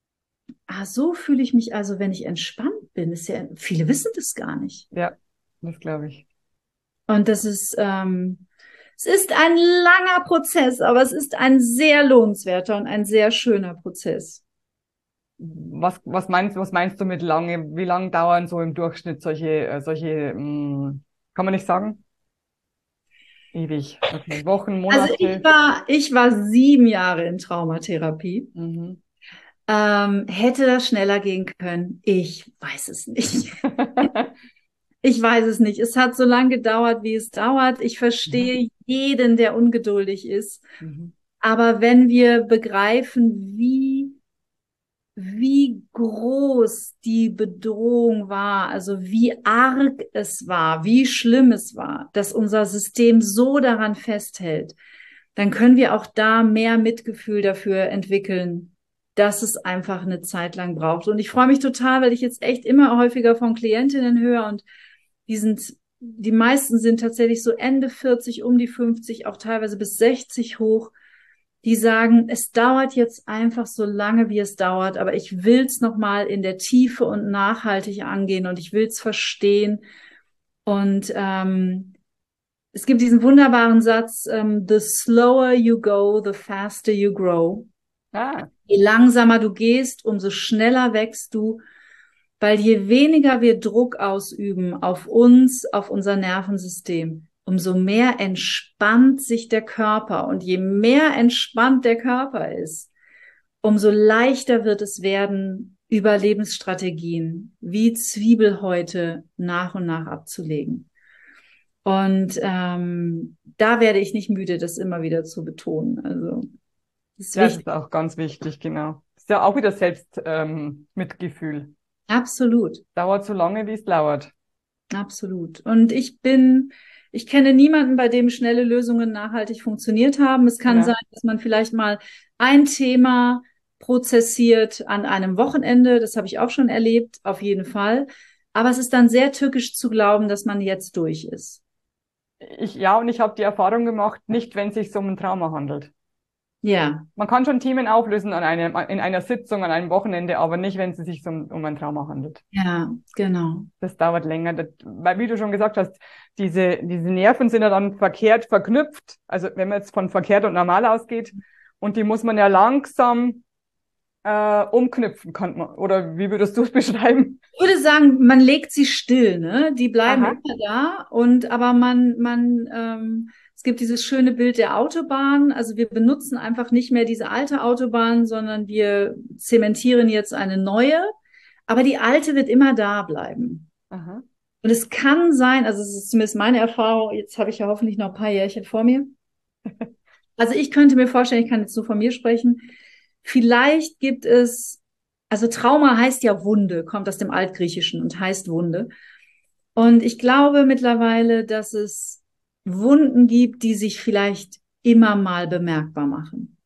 So fühle ich mich also, wenn ich entspannt bin. Viele wissen das gar nicht. Ja, das glaube ich. Und das ist, es ist ein langer Prozess, aber es ist ein sehr lohnenswerter und ein sehr schöner Prozess. Was meinst du mit lange? Wie lang dauern so im Durchschnitt solche, kann man nicht sagen? Ewig. Okay. Wochen, Monate? Also ich war 7 Jahre in Traumatherapie. Hätte das schneller gehen können? Ich weiß es nicht. Ich weiß es nicht. Es hat so lange gedauert, wie es dauert. Ich verstehe jeden, der ungeduldig ist. Aber wenn wir begreifen, wie groß die Bedrohung war, also wie arg es war, wie schlimm es war, dass unser System so daran festhält, dann können wir auch da mehr Mitgefühl dafür entwickeln, dass es einfach eine Zeit lang braucht. Und ich freue mich total, weil ich jetzt echt immer häufiger von Klientinnen höre und die meisten sind tatsächlich so Ende 40, um die 50, auch teilweise bis 60 hoch, die sagen, es dauert jetzt einfach so lange, wie es dauert, aber ich will es nochmal in der Tiefe und nachhaltig angehen und ich will es verstehen. Und es gibt diesen wunderbaren Satz, the slower you go, the faster you grow. Je langsamer du gehst, umso schneller wächst du, weil je weniger wir Druck ausüben auf uns, auf unser Nervensystem, umso mehr entspannt sich der Körper. Und je mehr entspannt der Körper ist, umso leichter wird es werden, Überlebensstrategien wie Zwiebelhäute nach und nach abzulegen. Und da werde ich nicht müde, das immer wieder zu betonen. Also das ist auch ganz wichtig, genau. Das ist ja auch wieder Selbstmitgefühl. Absolut. Dauert so lange, wie es dauert. Absolut. Und ich kenne niemanden, bei dem schnelle Lösungen nachhaltig funktioniert haben. Es kann sein, dass man vielleicht mal ein Thema prozessiert an einem Wochenende. Das habe ich auch schon erlebt, auf jeden Fall. Aber es ist dann sehr tückisch zu glauben, dass man jetzt durch ist. Und ich habe die Erfahrung gemacht, nicht wenn es sich um ein Trauma handelt. Ja, Man kann schon Themen auflösen in einer Sitzung, an einem Wochenende, aber nicht, wenn es sich um ein Trauma handelt. ja, genau. Das dauert länger, weil, wie du schon gesagt hast, diese Nerven sind ja dann verkehrt verknüpft. Also wenn man jetzt von verkehrt und normal ausgeht, und die muss man ja langsam umknüpfen, kann man. Oder wie würdest du es beschreiben? Ich würde sagen, man legt sie still, ne? Die bleiben Aha. immer da aber es gibt dieses schöne Bild der Autobahn. Also wir benutzen einfach nicht mehr diese alte Autobahn, sondern wir zementieren jetzt eine neue. Aber die alte wird immer da bleiben. Aha. Und es kann sein, also es ist zumindest meine Erfahrung, jetzt habe ich ja hoffentlich noch ein paar Jährchen vor mir. Also ich könnte mir vorstellen, ich kann jetzt nur von mir sprechen, vielleicht gibt es, also Trauma heißt ja Wunde, kommt aus dem Altgriechischen und heißt Wunde. Und ich glaube mittlerweile, dass es Wunden gibt, die sich vielleicht immer mal bemerkbar machen.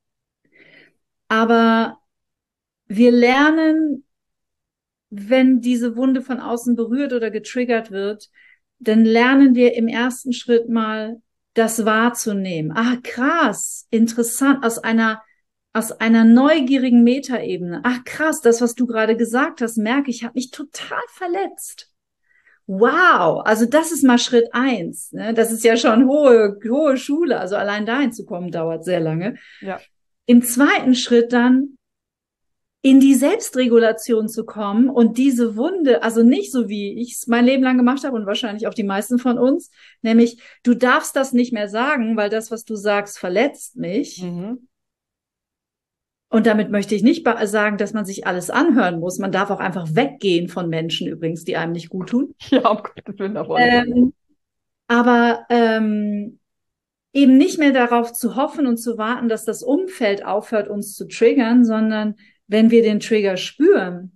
Aber wir lernen, wenn diese Wunde von außen berührt oder getriggert wird, dann lernen wir im ersten Schritt mal, das wahrzunehmen. Ah, krass, interessant, aus einer neugierigen Metaebene. Ach, krass, das, was du gerade gesagt hast, merke ich, habe mich total verletzt. Wow, also das ist mal Schritt 1. Ne? Das ist ja schon hohe Schule. Also allein dahin zu kommen, dauert sehr lange. Ja. Im zweiten Schritt dann in die Selbstregulation zu kommen und diese Wunde, also nicht so wie ich es mein Leben lang gemacht habe und wahrscheinlich auch die meisten von uns, nämlich du darfst das nicht mehr sagen, weil das, was du sagst, verletzt mich. Mhm. Und damit möchte ich nicht sagen, dass man sich alles anhören muss. Man darf auch einfach weggehen von Menschen übrigens, die einem nicht gut tun. Ja, um Gottes Willen, davon. Aber eben nicht mehr darauf zu hoffen und zu warten, dass das Umfeld aufhört, uns zu triggern, sondern wenn wir den Trigger spüren,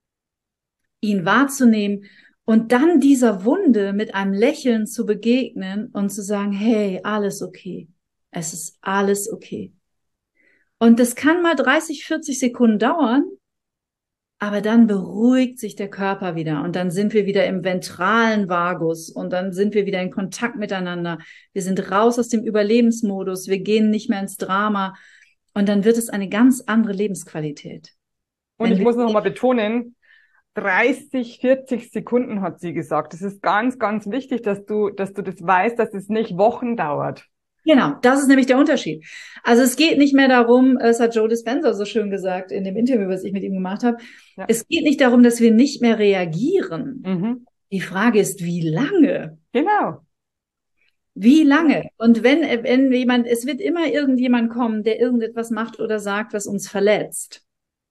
ihn wahrzunehmen und dann dieser Wunde mit einem Lächeln zu begegnen und zu sagen, hey, alles okay. Es ist alles okay. Und das kann mal 30, 40 Sekunden dauern, aber dann beruhigt sich der Körper wieder und dann sind wir wieder im ventralen Vagus und dann sind wir wieder in Kontakt miteinander. Wir sind raus aus dem Überlebensmodus, wir gehen nicht mehr ins Drama und dann wird es eine ganz andere Lebensqualität. Und ich muss noch mal betonen, 30, 40 Sekunden hat sie gesagt. Das ist ganz, ganz wichtig, dass du das weißt, dass es nicht Wochen dauert. Genau, das ist nämlich der Unterschied. Also es geht nicht mehr darum, es hat Joe Dispenza so schön gesagt in dem Interview, was ich mit ihm gemacht habe, Ja. Es geht nicht darum, dass wir nicht mehr reagieren. Mhm. Die Frage ist, wie lange? Genau. Wie lange? Und wenn es wird immer irgendjemand kommen, der irgendetwas macht oder sagt, was uns verletzt.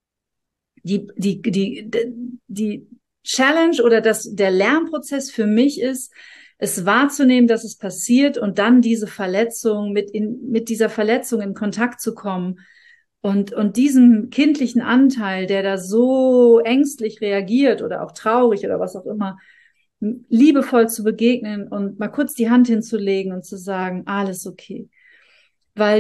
Die Challenge oder der Lernprozess für mich ist, es wahrzunehmen, dass es passiert und dann diese Verletzung mit dieser Verletzung in Kontakt zu kommen und diesem kindlichen Anteil, der da so ängstlich reagiert oder auch traurig oder was auch immer, liebevoll zu begegnen und mal kurz die Hand hinzulegen und zu sagen, alles okay. Weil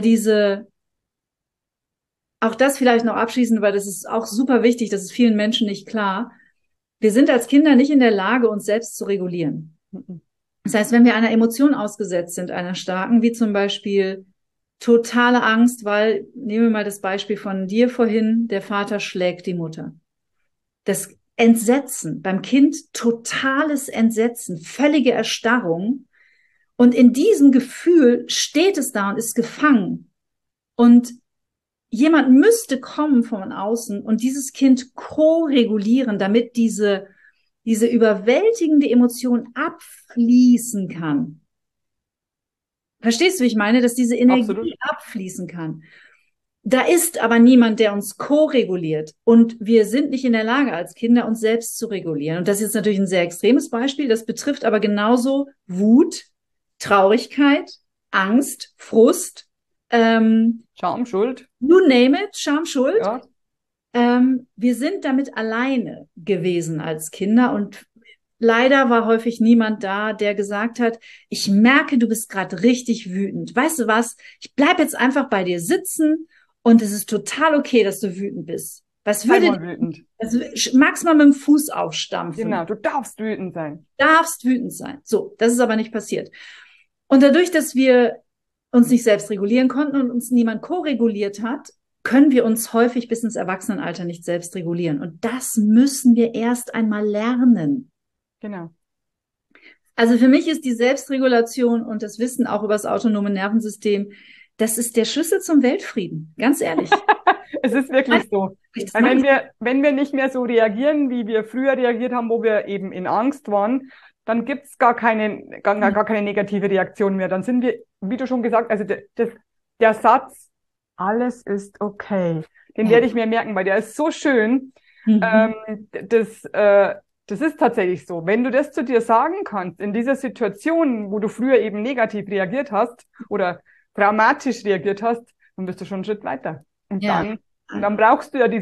auch das vielleicht noch abschließend, weil das ist auch super wichtig, das ist vielen Menschen nicht klar. Wir sind als Kinder nicht in der Lage, uns selbst zu regulieren. Das heißt, wenn wir einer Emotion ausgesetzt sind, einer starken, wie zum Beispiel totale Angst, weil, nehmen wir mal das Beispiel von dir vorhin, der Vater schlägt die Mutter. Das Entsetzen, beim Kind totales Entsetzen, völlige Erstarrung. Und in diesem Gefühl steht es da und ist gefangen. Und jemand müsste kommen von außen und dieses Kind ko-regulieren, damit diese überwältigende Emotion abfließen kann. Verstehst du, wie ich meine? Dass diese Energie Absolut abfließen kann. Da ist aber niemand, der uns ko-reguliert. Und wir sind nicht in der Lage, als Kinder uns selbst zu regulieren. Und das ist jetzt natürlich ein sehr extremes Beispiel. Das betrifft aber genauso Wut, Traurigkeit, Angst, Frust, Scham, Schuld. you name it, Scham, Schuld. Ja. Wir sind damit alleine gewesen als Kinder und leider war häufig niemand da, der gesagt hat, ich merke, du bist gerade richtig wütend. Weißt du was? Ich bleib jetzt einfach bei dir sitzen und es ist total okay, dass du wütend bist. Was würde wütend. Also, magst mal mit dem Fuß aufstampfen. Genau, du darfst wütend sein. Darfst wütend sein. So, das ist aber nicht passiert. Und dadurch, dass wir uns nicht selbst regulieren konnten und uns niemand ko-reguliert hat, können wir uns häufig bis ins Erwachsenenalter nicht selbst regulieren. Und das müssen wir erst einmal lernen. Genau. Also für mich ist die Selbstregulation und das Wissen auch über das autonome Nervensystem, das ist der Schlüssel zum Weltfrieden. Ganz ehrlich. Es ist wirklich so. Weil wenn wir nicht mehr so reagieren, wie wir früher reagiert haben, wo wir eben in Angst waren, dann gibt's gar keine negative Reaktion mehr. Dann sind wir, wie du schon gesagt, also der Satz, alles ist okay, den werde ich mir merken, weil der ist so schön. Das ist tatsächlich so. Wenn du das zu dir sagen kannst, in dieser Situation, wo du früher eben negativ reagiert hast oder traumatisch reagiert hast, dann bist du schon einen Schritt weiter. Und dann brauchst du ja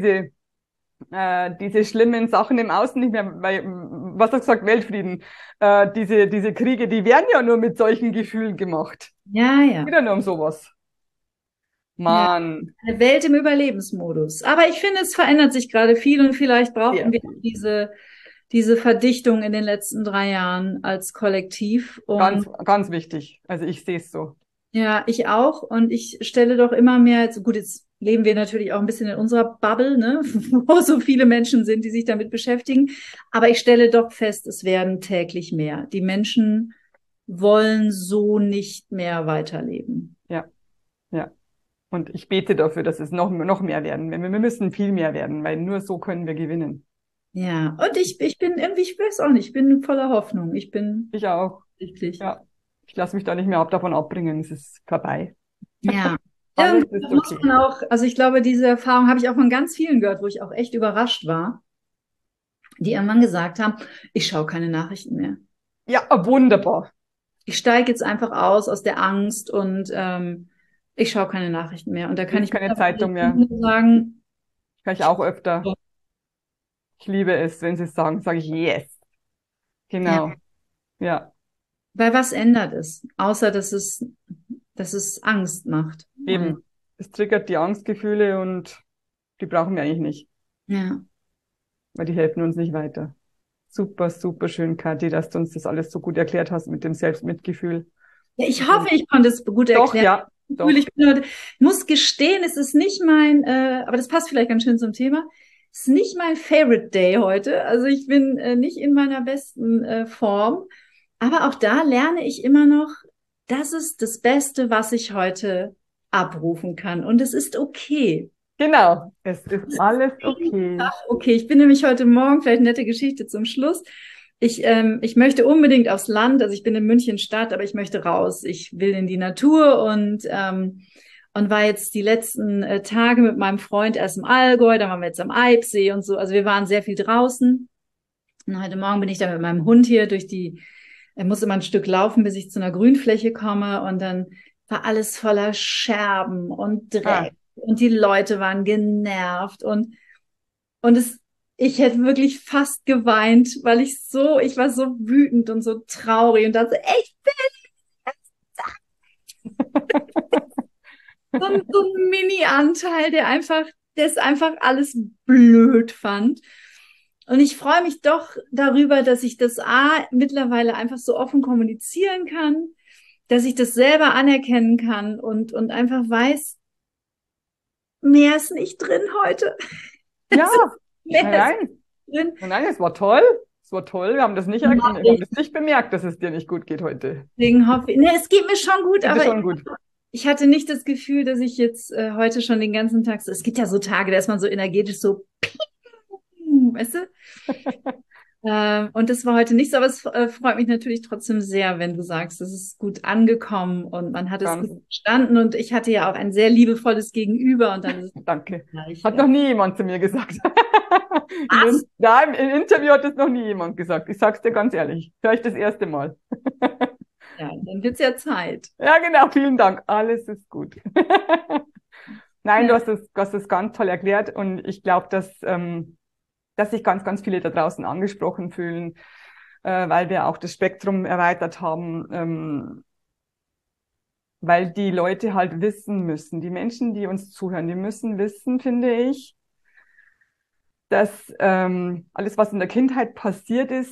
diese schlimmen Sachen im Außen nicht mehr, weil, was hast du gesagt, Weltfrieden, diese Kriege, die werden ja nur mit solchen Gefühlen gemacht. Ja. Wieder nur um sowas. Mann. Ja, eine Welt im Überlebensmodus. Aber ich finde, es verändert sich gerade viel und vielleicht brauchen wir diese Verdichtung in den letzten 3 Jahren als Kollektiv. Und ganz wichtig. Also ich sehe es so. Ja, ich auch. Und ich stelle doch immer mehr, gut, jetzt leben wir natürlich auch ein bisschen in unserer Bubble, ne, wo so viele Menschen sind, die sich damit beschäftigen. Aber ich stelle doch fest, es werden täglich mehr. Die Menschen wollen so nicht mehr weiterleben. Ja. Und ich bete dafür, dass es noch mehr werden. Wir müssen viel mehr werden, weil nur so können wir gewinnen. Ja, und ich bin irgendwie, ich weiß auch nicht, ich bin voller Hoffnung. Ich auch. Richtig. Ja. Ich lasse mich da nicht mehr davon abbringen. Es ist vorbei. Ja. Alles ist okay. Muss man auch, also ich glaube, diese Erfahrung habe ich auch von ganz vielen gehört, wo ich auch echt überrascht war, die irgendwann gesagt haben, ich schaue keine Nachrichten mehr. Ja, wunderbar. Ich steige jetzt einfach aus der Angst und ich schaue keine Nachrichten mehr. Und da kann ich keine Zeitung mehr sagen. Kann ich auch öfter. Ich liebe es, wenn sie es sagen, sage ich yes. Genau. Ja. Weil was ändert es? Außer, dass es Angst macht. Eben. Es triggert die Angstgefühle und die brauchen wir eigentlich nicht. Ja. Weil die helfen uns nicht weiter. Super, super schön, Kathi, dass du uns das alles so gut erklärt hast mit dem Selbstmitgefühl. Ja, ich hoffe, ich konnte es gut erklären. Doch. Ich muss gestehen, es ist nicht mein, aber das passt vielleicht ganz schön zum Thema, es ist nicht mein Favorite Day heute. Also ich bin nicht in meiner besten Form. Aber auch da lerne ich immer noch, das ist das Beste, was ich heute abrufen kann. Und es ist okay. Genau, es ist alles okay. Okay, ich bin nämlich heute Morgen, vielleicht eine nette Geschichte zum Schluss. Ich möchte unbedingt aufs Land, also ich bin in München Stadt, aber ich möchte raus. Ich will in die Natur und war jetzt die letzten Tage mit meinem Freund erst im Allgäu, dann waren wir jetzt am Eibsee und so. Also wir waren sehr viel draußen. Und heute Morgen bin ich da mit meinem Hund hier er muss immer ein Stück laufen, bis ich zu einer Grünfläche komme und dann war alles voller Scherben und Dreck und die Leute waren genervt und ich hätte wirklich fast geweint, weil ich war so wütend und so traurig und dachte, ich will so ein Mini-Anteil, der es einfach alles blöd fand. Und ich freue mich doch darüber, dass ich das mittlerweile einfach so offen kommunizieren kann, dass ich das selber anerkennen kann und einfach weiß, mehr ist nicht drin heute. Ja, nein, es war toll. Es war toll. Wir haben das nicht bemerkt, dass es dir nicht gut geht heute. Deswegen hoffe ich, es geht mir schon gut, ich hatte nicht das Gefühl, dass ich jetzt heute schon den ganzen Tag es gibt ja so Tage, da ist man so energetisch so weißt du? Und das war heute nicht so, aber es freut mich natürlich trotzdem sehr, wenn du sagst, es ist gut angekommen und man hat es gut verstanden und ich hatte ja auch ein sehr liebevolles Gegenüber und dann ist es Danke. Hat noch nie jemand zu mir gesagt. Im Interview hat es noch nie jemand gesagt. Ich sag's dir ganz ehrlich. Vielleicht das erste Mal. Ja, dann wird's ja Zeit. Ja, genau. Vielen Dank. Alles ist gut. Nein, du hast es ganz toll erklärt und ich glaube, dass sich ganz, ganz viele da draußen angesprochen fühlen, weil wir auch das Spektrum erweitert haben, weil die Leute halt wissen müssen, die Menschen, die uns zuhören, die müssen wissen, finde ich, dass alles, was in der Kindheit passiert ist,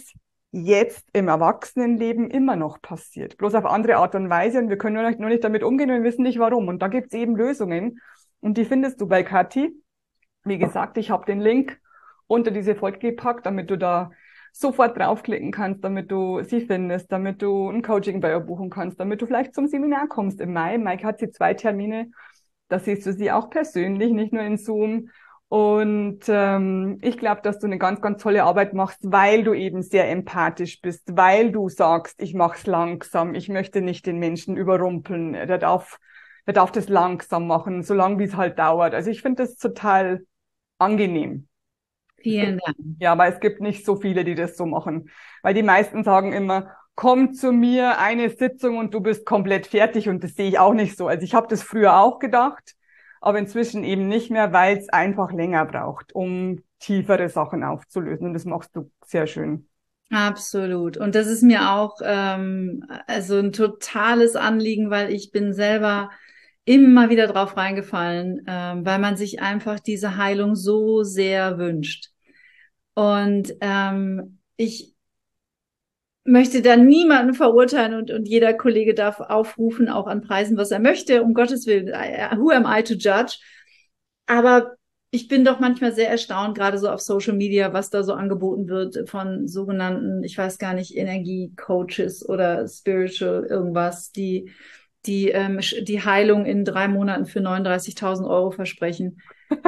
jetzt im Erwachsenenleben immer noch passiert. Bloß auf andere Art und Weise und wir können nur nicht damit umgehen und wir wissen nicht warum. Und da gibt's eben Lösungen und die findest du bei Kathi. Wie gesagt, ich habe den Link unter diese Folge gepackt, damit du da sofort draufklicken kannst, damit du sie findest, damit du ein Coaching bei ihr buchen kannst, damit du vielleicht zum Seminar kommst im Mai. Maike hat sie 2 Termine, da siehst du sie auch persönlich, nicht nur in Zoom. Und ich glaube, dass du eine ganz, ganz tolle Arbeit machst, weil du eben sehr empathisch bist, weil du sagst, ich mach's langsam, ich möchte nicht den Menschen überrumpeln, der darf das langsam machen, solange wie es halt dauert. Also ich finde das total angenehm. Vielen Dank. Ja, weil es gibt nicht so viele, die das so machen. Weil die meisten sagen immer, komm zu mir, eine Sitzung und du bist komplett fertig. Und das sehe ich auch nicht so. Also ich habe das früher auch gedacht, aber inzwischen eben nicht mehr, weil es einfach länger braucht, um tiefere Sachen aufzulösen. Und das machst du sehr schön. Absolut. Und das ist mir auch also ein totales Anliegen, weil ich bin selber immer wieder drauf reingefallen, weil man sich einfach diese Heilung so sehr wünscht. Und ich möchte da niemanden verurteilen und jeder Kollege darf aufrufen, auch an Preisen, was er möchte, um Gottes Willen. Who am I to judge? Aber ich bin doch manchmal sehr erstaunt, gerade so auf Social Media, was da so angeboten wird von sogenannten, ich weiß gar nicht, Energiecoaches oder Spiritual irgendwas, die Heilung in 3 Monaten für 39.000 Euro versprechen.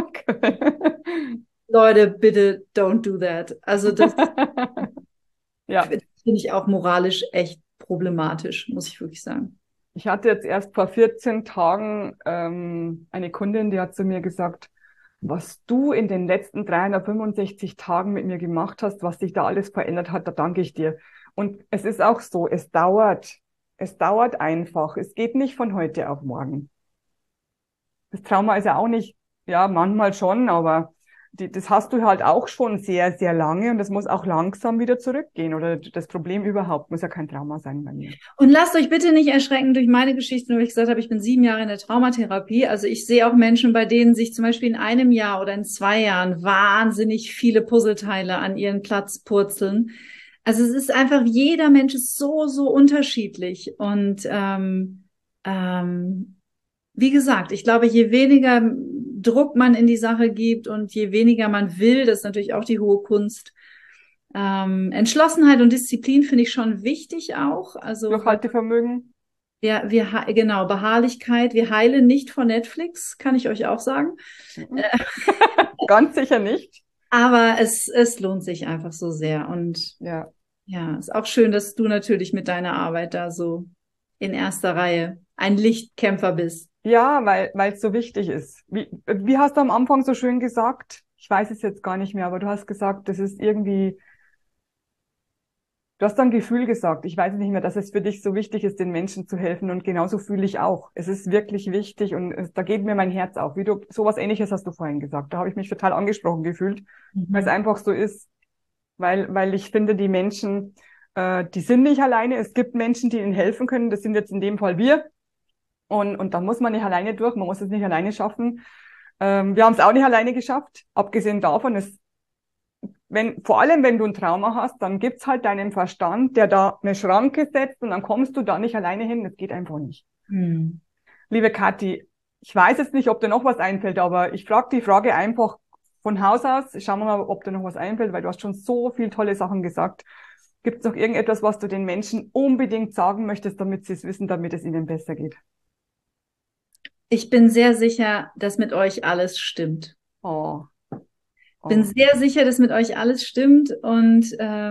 Leute, bitte don't do that. Also das Ja. finde ich auch moralisch echt problematisch, muss ich wirklich sagen. Ich hatte jetzt erst vor 14 Tagen eine Kundin, die hat zu mir gesagt, was du in den letzten 365 Tagen mit mir gemacht hast, was sich da alles verändert hat, da danke ich dir. Und es ist auch so, es dauert einfach. Es geht nicht von heute auf morgen. Das Trauma ist ja auch nicht, ja, manchmal schon, aber das hast du halt auch schon sehr, sehr lange und das muss auch langsam wieder zurückgehen. Oder das Problem überhaupt muss ja kein Trauma sein bei mir. Und lasst euch bitte nicht erschrecken durch meine Geschichte, nur wie ich gesagt habe, ich bin 7 Jahre in der Traumatherapie. Also ich sehe auch Menschen, bei denen sich zum Beispiel in einem Jahr oder in 2 Jahren wahnsinnig viele Puzzleteile an ihren Platz purzeln. Also es ist einfach, jeder Mensch ist so, so unterschiedlich. Und wie gesagt, ich glaube, je weniger Druck man in die Sache gibt und je weniger man will, das ist natürlich auch die hohe Kunst. Entschlossenheit und Disziplin finde ich schon wichtig auch. Also Durchhaltevermögen. Ja, genau, Beharrlichkeit. Wir heilen nicht von Netflix, kann ich euch auch sagen. Ganz sicher nicht. Aber es lohnt sich einfach so sehr. Und ja, ist auch schön, dass du natürlich mit deiner Arbeit da so in erster Reihe ein Lichtkämpfer bist. Ja, weil es so wichtig ist. Wie hast du am Anfang so schön gesagt? Ich weiß es jetzt gar nicht mehr, aber du hast gesagt, das ist irgendwie, du hast ein Gefühl gesagt, ich weiß nicht mehr, dass es für dich so wichtig ist, den Menschen zu helfen und genauso fühle ich auch. Es ist wirklich wichtig und da geht mir mein Herz auf. Sowas Ähnliches hast du vorhin gesagt. Da habe ich mich total angesprochen gefühlt, weil es einfach so ist, weil ich finde, die Menschen, die sind nicht alleine. Es gibt Menschen, die ihnen helfen können. Das sind jetzt in dem Fall wir. Und da muss man nicht alleine durch, man muss es nicht alleine schaffen. Wir haben es auch nicht alleine geschafft. Abgesehen davon vor allem wenn du ein Trauma hast, dann gibt's halt deinen Verstand, der da eine Schranke setzt und dann kommst du da nicht alleine hin. Das geht einfach nicht. Liebe Kathi, ich weiß jetzt nicht, ob dir noch was einfällt, aber ich frage die Frage einfach von Haus aus. Schauen wir mal, ob dir noch was einfällt, weil du hast schon so viel tolle Sachen gesagt. Gibt es noch irgendetwas, was du den Menschen unbedingt sagen möchtest, damit sie es wissen, damit es ihnen besser geht? Ich bin sehr sicher, dass mit euch alles stimmt. Oh. Bin sehr sicher, dass mit euch alles stimmt und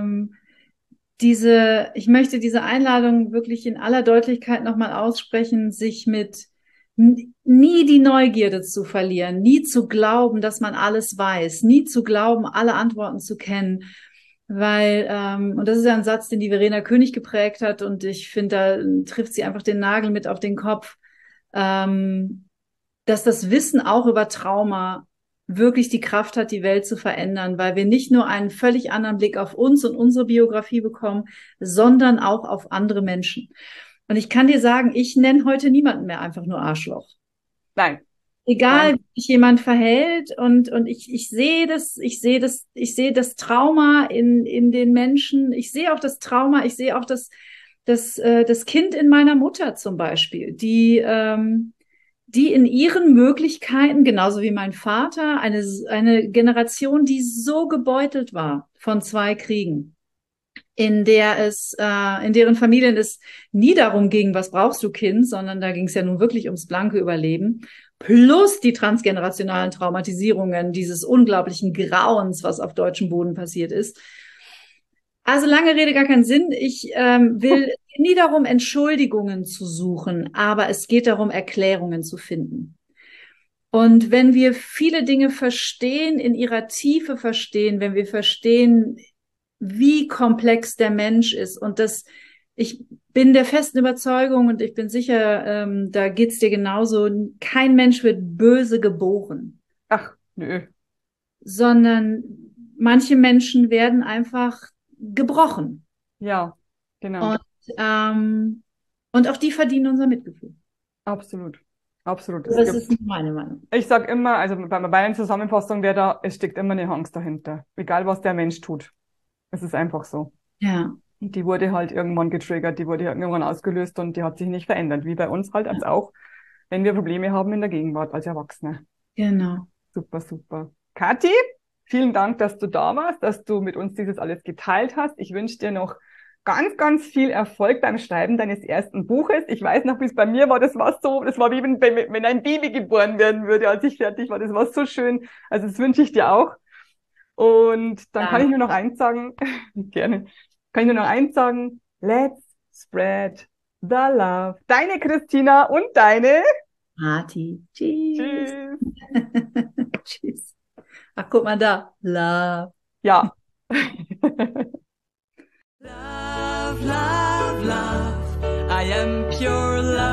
ich möchte diese Einladung wirklich in aller Deutlichkeit nochmal aussprechen, sich mit nie die Neugierde zu verlieren, nie zu glauben, dass man alles weiß, nie zu glauben, alle Antworten zu kennen. Weil, und das ist ja ein Satz, den die Verena König geprägt hat und ich finde, da trifft sie einfach den Nagel mit auf den Kopf, dass das Wissen auch über Trauma wirklich die Kraft hat, die Welt zu verändern, weil wir nicht nur einen völlig anderen Blick auf uns und unsere Biografie bekommen, sondern auch auf andere Menschen. Und ich kann dir sagen, ich nenne heute niemanden mehr einfach nur Arschloch. Nein. Egal, wie sich jemand verhält und ich sehe das Trauma in den Menschen. Ich sehe auch das Trauma, ich sehe auch das Kind in meiner Mutter zum Beispiel, die in ihren Möglichkeiten, genauso wie mein Vater, eine Generation, die so gebeutelt war von 2 Kriegen, in deren Familien es nie darum ging, was brauchst du, Kind, sondern da ging es ja nun wirklich ums blanke Überleben. Plus die transgenerationalen Traumatisierungen dieses unglaublichen Grauens, was auf deutschem Boden passiert ist. Also lange Rede, gar keinen Sinn. Ich will nie darum, Entschuldigungen zu suchen, aber es geht darum, Erklärungen zu finden. Und wenn wir viele Dinge verstehen, in ihrer Tiefe verstehen, wenn wir verstehen, wie komplex der Mensch ist und ich bin der festen Überzeugung und ich bin sicher, da geht's dir genauso, kein Mensch wird böse geboren. Ach, nö. Sondern manche Menschen werden einfach gebrochen. Ja, genau. Und auch die verdienen unser Mitgefühl. Absolut. Absolut. Das ist meine Meinung. Ich sag immer, also bei meiner Zusammenfassung wäre da, es steckt immer eine Angst dahinter. Egal, was der Mensch tut. Es ist einfach so. Ja. Die wurde halt irgendwann getriggert, die wurde irgendwann ausgelöst und die hat sich nicht verändert. Wie bei uns halt als auch, wenn wir Probleme haben in der Gegenwart als Erwachsene. Genau. Super, super. Kathi, vielen Dank, dass du da warst, dass du mit uns dieses alles geteilt hast. Ich wünsche dir noch ganz, ganz viel Erfolg beim Schreiben deines ersten Buches. Ich weiß noch, wie es bei mir war, das war wie wenn ein Baby geboren werden würde, als ich fertig war. Das war so schön. Also das wünsche ich dir auch. Und dann kann ich nur noch eins sagen, gerne, kann ich nur noch eins sagen, let's spread the love. Deine Christina und deine Marti. Tschüss. Tschüss. Tschüss. Ach, guck mal da. Love. Ja. Love, love, love. I am pure love.